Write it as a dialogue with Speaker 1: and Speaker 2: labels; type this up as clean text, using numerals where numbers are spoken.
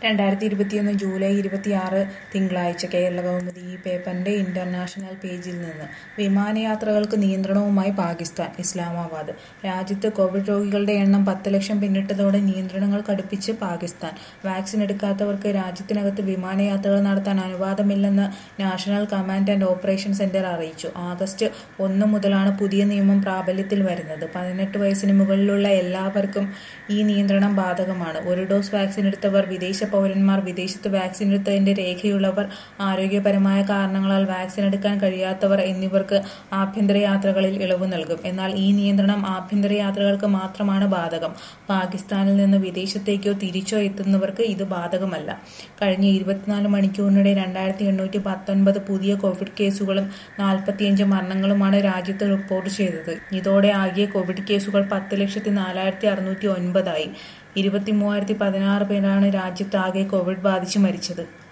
Speaker 1: 2021 July 26 തിങ്കളാഴ്ച കേരളകൗമുദി ഈ പേപ്പറിന്റെ ഇന്റർനാഷണൽ പേജിൽ നിന്ന് വിമാനയാത്രകൾക്ക് നിയന്ത്രണവുമായി പാകിസ്ഥാൻ. ഇസ്ലാമാബാദ്. രാജ്യത്ത് കോവിഡ് രോഗികളുടെ എണ്ണം 10 ലക്ഷം പിന്നിട്ടതോടെ നിയന്ത്രണങ്ങൾ കടുപ്പിച്ച് പാകിസ്ഥാൻ. വാക്സിൻ എടുക്കാത്തവർക്ക് രാജ്യത്തിനകത്ത് വിമാനയാത്രകൾ നടത്താൻ അനുവാദമില്ലെന്ന് national command and operation centre അറിയിച്ചു. ആഗസ്റ്റ് 1 മുതലാണ് പുതിയ നിയമം പ്രാബല്യത്തിൽ വരുന്നത്. 18 വയസ്സിന് മുകളിലുള്ള എല്ലാവർക്കും ഈ നിയന്ത്രണം ബാധകമാണ്. ഒരു ഡോസ് വാക്സിൻ എടുത്തവർ, വിദേശ പൗരന്മാർ, വിദേശത്ത് വാക്സിൻ എടുത്തതിന്റെ രേഖയുള്ളവർ, ആരോഗ്യപരമായ കാരണങ്ങളാൽ വാക്സിൻ എടുക്കാൻ കഴിയാത്തവർ എന്നിവർക്ക് ആഭ്യന്തര യാത്രകളിൽ ഇളവ് നൽകും. എന്നാൽ ഈ നിയന്ത്രണം ആഭ്യന്തര യാത്രകൾക്ക് മാത്രമാണ് ബാധകം. പാകിസ്ഥാനിൽ നിന്ന് വിദേശത്തേക്കോ തിരിച്ചോ എത്തുന്നവർക്ക് ഇത് ബാധകമല്ല. കഴിഞ്ഞ 24 മണിക്കൂറിനിടെ 2819 പുതിയ കോവിഡ് കേസുകളും 45 മരണങ്ങളുമാണ് രാജ്യത്ത് റിപ്പോർട്ട് ചെയ്തത്. ഇതോടെ ആകെ കോവിഡ് കേസുകൾ 10,04,609 ആയി. 23,016 പേരാണ് രാജ്യത്താകെ കോവിഡ് ബാധിച്ച് മരിച്ചത്.